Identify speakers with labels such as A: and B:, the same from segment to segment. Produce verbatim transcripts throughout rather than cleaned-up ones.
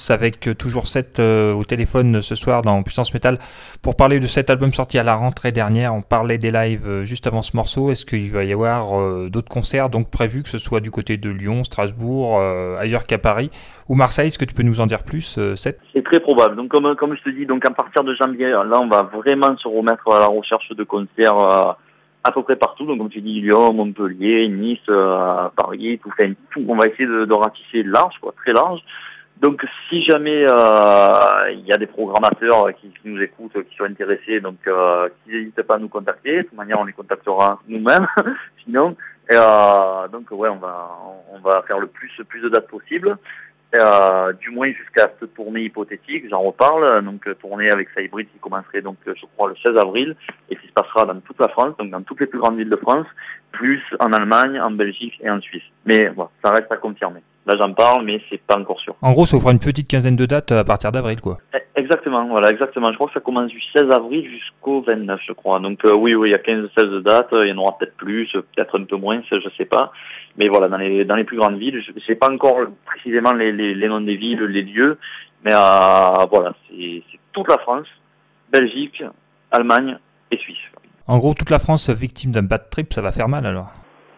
A: France avec euh, toujours sept euh, au téléphone ce soir dans Puissance Métal pour parler de cet album sorti à la rentrée dernière. On parlait des lives euh, juste avant ce morceau. Est-ce qu'il va y avoir euh, d'autres concerts donc prévus, que ce soit du côté de Lyon, Strasbourg, euh, ailleurs qu'à Paris ou Marseille? Est-ce que tu peux nous en dire plus, euh, Seth?
B: C'est très probable. Donc comme, comme je te dis, donc à partir de janvier, là on va vraiment se remettre à la recherche de concerts euh, à peu près partout. Donc comme tu dis, Lyon, Montpellier, Nice, euh, Paris, tout, enfin, tout. On va essayer de, de ratisser large, quoi, très large. Donc si jamais euh, il y a des programmateurs qui, qui nous écoutent, qui sont intéressés, donc euh, qu'ils n'hésitent pas à nous contacter. De toute manière, on les contactera nous-mêmes. Sinon, et, euh, donc ouais, on va on va faire le plus plus de dates possible. Euh, du moins jusqu'à cette tournée hypothétique, j'en reparle, donc euh, tournée avec Cybrid qui commencerait donc euh, je crois le seize avril et qui se passera dans toute la France, donc dans toutes les plus grandes villes de France, plus en Allemagne, en Belgique et en Suisse. Mais voilà, ça reste à confirmer. Là j'en parle, mais c'est pas encore sûr.
A: En gros, ça vous fera une petite quinzaine de dates à partir d'avril, quoi.
B: Exactement, voilà, exactement. Je crois que ça commence du seize avril jusqu'au vingt-neuf, je crois. Donc euh, oui, oui, il y a quinze seize dates, il y en aura peut-être plus, peut-être un peu moins, ça, je sais pas. Mais voilà, dans les dans les plus grandes villes, je sais pas encore précisément les, les, les noms des villes, les lieux, mais euh, voilà, c'est, c'est toute la France, Belgique, Allemagne et Suisse.
A: En gros, toute la France victime d'un bad trip, ça va faire mal alors.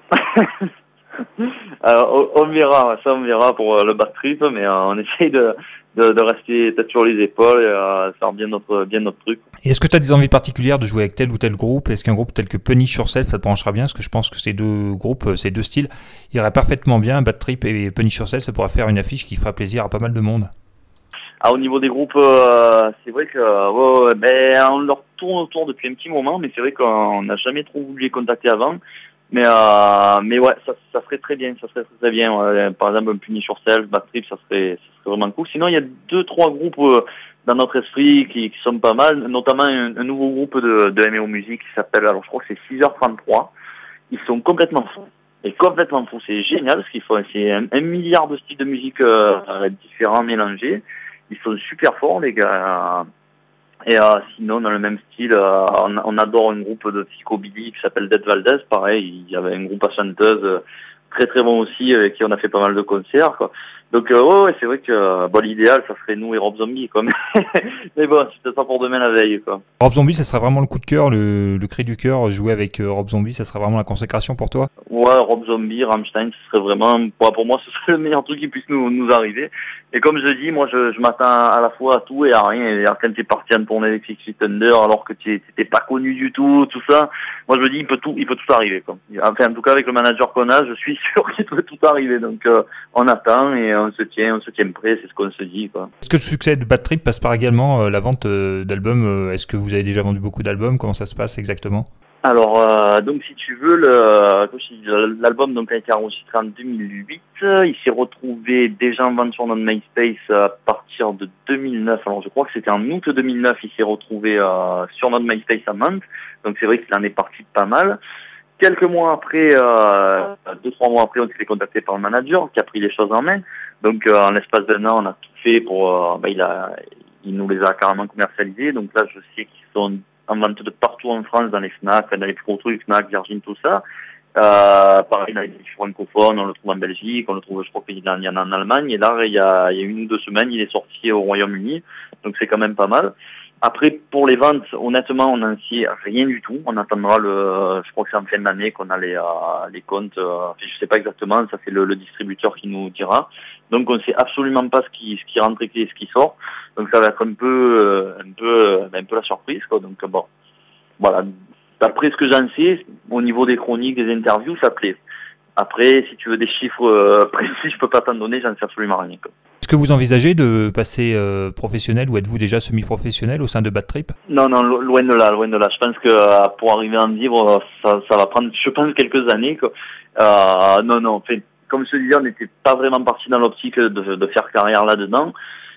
B: Alors, on verra, ça on verra pour le bad trip, mais euh, on essaye de, de, de rester peut-être sur les épaules et euh, faire bien notre, bien notre truc.
A: Et est-ce que tu as des envies particulières de jouer avec tel ou tel groupe? Est-ce qu'un groupe tel que Punish Yourself, ça te brancherait bien? Parce que je pense que ces deux groupes, ces deux styles, iraient parfaitement bien. Bad Trip et Punish Yourself, ça pourrait faire une affiche qui fera plaisir à pas mal de monde.
B: Ah, au niveau des groupes, euh, c'est vrai que euh, ouais, ben, on leur tourne autour depuis un petit moment, mais c'est vrai qu'on n'a jamais trop voulu les contacter avant. Mais euh, mais ouais, ça, ça serait très bien, ça serait très, très bien. Ouais. Par exemple, un Punish Yourself, Bad Trip, ça serait, ça serait vraiment cool. Sinon, il y a deux, trois groupes euh, dans notre esprit qui, qui sont pas mal, notamment un, un nouveau groupe de, de M et O Music qui s'appelle, alors je crois que c'est six heures trente-trois. Ils sont complètement fous. Et complètement fous. C'est génial ce qu'ils font. C'est un, un milliard de styles de musique euh, différents mélangés. Ils sont super forts, les gars. Et euh, sinon, dans le même style, euh, on, on adore un groupe de psychobilly qui s'appelle Dead Valdez. Pareil, il y avait un groupe à chanteuse euh, très très bon aussi, avec qui on a fait pas mal de concerts, quoi. Donc euh, ouais, ouais, c'est vrai que euh, bon, l'idéal, ça serait nous et Rob Zombie, quoi. Mais bon, c'était ça pour demain la veille, quoi.
A: Rob Zombie, ça serait vraiment le coup de cœur, le, le cri du cœur, jouer avec euh, Rob Zombie, ça serait vraiment la consécration pour toi?
B: Ouais, Rob Zombie, Rammstein, ce serait vraiment, pour, pour moi, ce serait le meilleur truc qui puisse nous, nous arriver. Et comme je dis, moi, je, je m'attends à la fois à tout et à rien. Et quand t'es parti en tournée avec Six Feet Thunder, alors que tu t'étais pas connu du tout, tout ça, moi, je me dis, il peut tout, il peut tout arriver, quoi. Enfin, en tout cas, avec le manager qu'on a, je suis sûr qu'il peut tout arriver. Donc, euh, on attend et on se tient, on se tient prêt, c'est ce qu'on se dit, quoi.
A: Est-ce que le succès de Bad Trip passe par également euh, la vente euh, d'albums? euh, Est-ce que vous avez déjà vendu beaucoup d'albums? Comment ça se passe exactement?
B: Alors, euh, donc si tu veux, le, l'album donc a été enregistré en deux mille huit. Il s'est retrouvé déjà en vente sur notre MySpace à partir de deux mille neuf. Alors, je crois que c'était en août deux mille neuf. Il s'est retrouvé euh, sur notre MySpace à Nantes. Donc, c'est vrai qu'il en est parti pas mal. Quelques mois après, euh, deux trois mois après, on s'est fait contacter par le manager qui a pris les choses en main. Donc, euh, en l'espace d'un an, on a tout fait pour. Euh, bah, il a, il nous les a carrément commercialisés. Donc là, je sais qu'ils sont en vente de partout en France, dans les Fnac, dans les plus gros trucs, Fnac, Virgin, tout ça. Euh, pareil, dans les pays francophones, on le trouve en Belgique, on le trouve, je crois qu'il y en a en Allemagne. Et là, il y a, il y a une ou deux semaines, il est sorti au Royaume-Uni. Donc c'est quand même pas mal. Après, pour les ventes, honnêtement, on n'en sait rien du tout. On attendra le, je crois que c'est en fin d'année qu'on a les, euh, les comptes. Euh, je sais pas exactement, ça c'est le, le distributeur qui nous dira. Donc on sait absolument pas ce qui, ce qui rentre et ce qui sort. Donc ça va être un peu, un peu, un peu la surprise, quoi. Donc bon, voilà. D'après ce que j'en sais, au niveau des chroniques, des interviews, ça plaît. Après, si tu veux des chiffres euh, précis, je peux pas t'en donner, j'en sais absolument rien, quoi.
A: Est-ce que vous envisagez de passer euh, professionnel ou êtes-vous déjà semi-professionnel au sein de Bad Trip?
B: Non, non, loin de là, loin de là. Je pense que euh, pour arriver à en vivre, ça, ça va prendre, je pense, quelques années, quoi. Euh, non, non, fait, comme je te disais, on n'était pas vraiment parti dans l'optique de, de faire carrière là-dedans.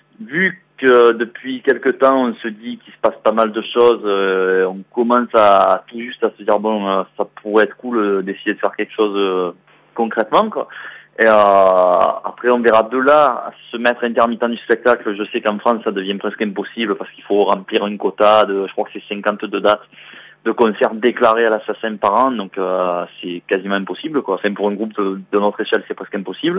B: Vu que depuis quelque temps, on se dit qu'il se passe pas mal de choses, euh, on commence à tout juste à se dire, bon, euh, ça pourrait être cool euh, d'essayer de faire quelque chose euh, concrètement, quoi. Et euh, après, on verra de là à se mettre intermittent du spectacle. Je sais qu'en France, ça devient presque impossible parce qu'il faut remplir un quota de, je crois que c'est cinquante-deux dates de concerts déclarés à l'Assassin par an, donc euh, c'est quasiment impossible, quoi. Enfin, pour un groupe de, de notre échelle, c'est presque impossible.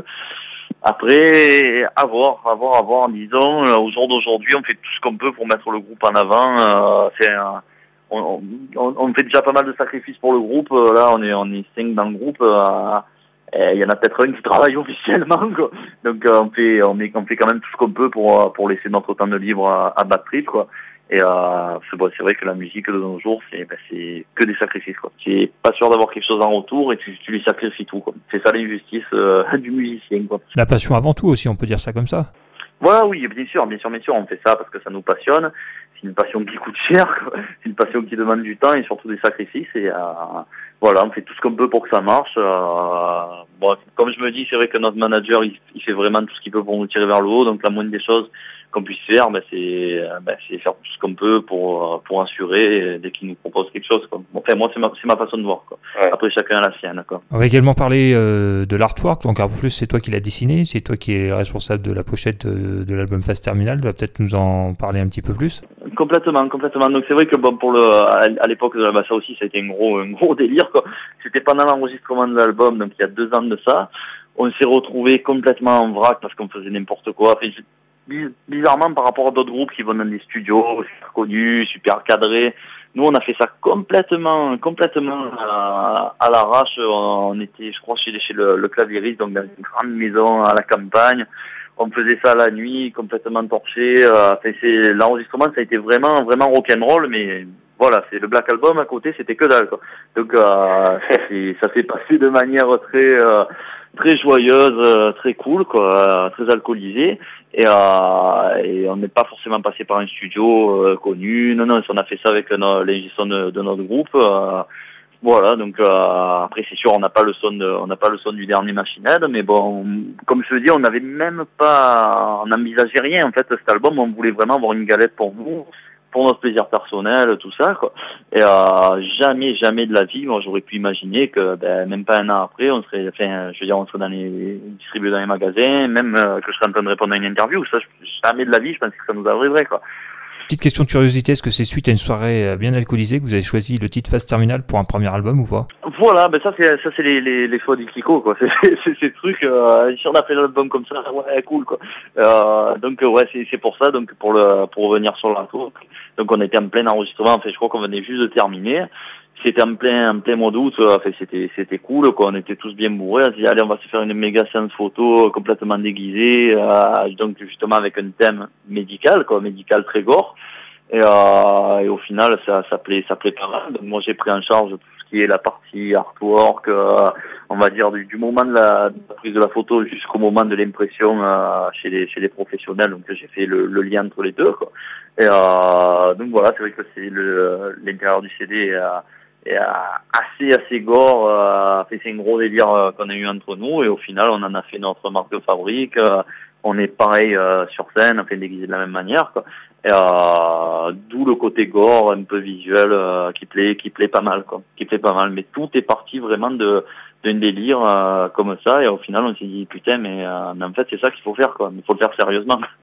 B: Après, à voir, à voir, à voir. Disons, euh, au jour d'aujourd'hui, on fait tout ce qu'on peut pour mettre le groupe en avant. Euh, c'est un, on, on, on fait déjà pas mal de sacrifices pour le groupe. Euh, là, on est, on est cinq dans le groupe. Euh, il y en a peut-être un qui travaille officiellement, quoi. Donc, euh, on fait, on, est, on fait quand même tout ce qu'on peut pour, pour laisser notre temps de libre à, à Bad Trip, quoi. Et euh, c'est, bon, c'est vrai que la musique de nos jours, c'est, ben, c'est que des sacrifices, quoi. Tu es pas sûr d'avoir quelque chose en retour et tu, tu lui sacrifies tout, quoi. C'est ça l'injustice euh, du musicien, quoi.
A: La passion avant tout aussi, on peut dire ça comme ça.
B: Voilà, oui, bien sûr, bien sûr, bien sûr, on fait ça parce que ça nous passionne. C'est une passion qui coûte cher, quoi. C'est une passion qui demande du temps et surtout des sacrifices. Et euh, voilà, on fait tout ce qu'on peut pour que ça marche. Euh, bon, comme je me dis, c'est vrai que notre manager, il, il fait vraiment tout ce qu'il peut pour nous tirer vers le haut. Donc la moindre des choses qu'on puisse faire, ben, c'est, ben, c'est faire tout ce qu'on peut pour pour assurer dès qu'il nous propose quelque chose, quoi. Bon, enfin, moi, c'est ma, c'est ma façon de voir, quoi. Ouais. Après, chacun a la sienne, quoi.
A: On va également parler euh, de l'artwork. Donc en plus, c'est toi qui l'as dessiné, c'est toi qui es responsable de la pochette de, de l'album Phase Terminale. Tu vas peut-être nous en parler un petit peu plus.
B: Complètement, complètement. Donc c'est vrai que bon, pour le, à l'époque, bah, ça aussi, ça a été un gros, un gros délire, quoi. C'était pendant l'enregistrement de l'album, donc il y a deux ans de ça. On s'est retrouvés complètement en vrac parce qu'on faisait n'importe quoi. Enfin, bizarrement, par rapport à d'autres groupes qui vont dans des studios super connus, super cadrés, nous on a fait ça complètement, complètement à, à l'arrache. On était, je crois, chez, chez le, le clavieriste, donc dans une grande maison à la campagne. On faisait ça la nuit, complètement torché. Euh, enfin, c'est, l'enregistrement, ça a été vraiment, vraiment rock'n'roll, mais voilà, c'est le Black Album à côté, c'était que dalle, quoi. Donc, euh, ça, c'est, ça s'est passé de manière très, euh, très joyeuse, euh, très cool, quoi, euh, très alcoolisée. Et, euh, et on n'est pas forcément passé par un studio euh, connu. Non, non, on a fait ça avec no, les gestions de, de notre groupe. Euh, Voilà, donc euh, après c'est sûr on n'a pas le son de, on n'a pas le son du dernier Machine Head, mais bon, comme je te dis, on n'avait même pas, on n'envisageait rien en fait cet album, on voulait vraiment avoir une galette pour nous, pour notre plaisir personnel, tout ça, quoi. Et euh, jamais, jamais de la vie, moi j'aurais pu imaginer que ben, même pas un an après, on serait, enfin, je veux dire, on serait dans les distribués dans les magasins, même euh, que je serais en train de répondre à une interview, ça, jamais de la vie, je pense que ça nous arriverait, quoi.
A: Petite question de curiosité, est-ce que c'est suite à une soirée bien alcoolisée que vous avez choisi le titre Phase Terminale pour un premier album ou pas?
B: Voilà, ben ça c'est ça c'est les les, les choix du Kiko, quoi. C'est c'est ces trucs. Euh, si on a fait l'album comme ça, ouais, cool, quoi. Euh, donc ouais, c'est c'est pour ça. Donc pour le pour revenir sur l'artwork, donc on était en plein enregistrement. En fait, je crois qu'on venait juste de terminer. C'était en plein en plein mois d'août. Enfin, c'était c'était cool, quoi. On était tous bien bourrés. On s'est dit allez, on va se faire une méga séance photo complètement déguisée. Euh, donc justement avec un thème médical, quoi, médical très gore. Et, euh, et au final, ça, ça plaît, ça plaît pas mal. Donc moi, j'ai pris en charge tout ce qui est la partie artwork, euh, on va dire du, du moment de la, de la prise de la photo jusqu'au moment de l'impression euh, chez les chez les professionnels. Donc j'ai fait le, le lien entre les deux, quoi. Et euh, donc voilà, c'est vrai que c'est le l'intérieur du C D est, est assez assez gore. Euh, c'est un gros délire euh, qu'on a eu entre nous et au final, on en a fait notre marque de fabrique. Euh, on est pareil euh, sur scène, enfin déguisé de la même manière, quoi. Et euh, d'où le côté gore, un peu visuel, euh, qui plaît, qui plaît pas mal, quoi, qui plaît pas mal. Mais tout est parti vraiment de d'un délire euh, comme ça, et au final on s'est dit putain, mais, euh, mais en fait c'est ça qu'il faut faire, quoi. Il faut le faire sérieusement.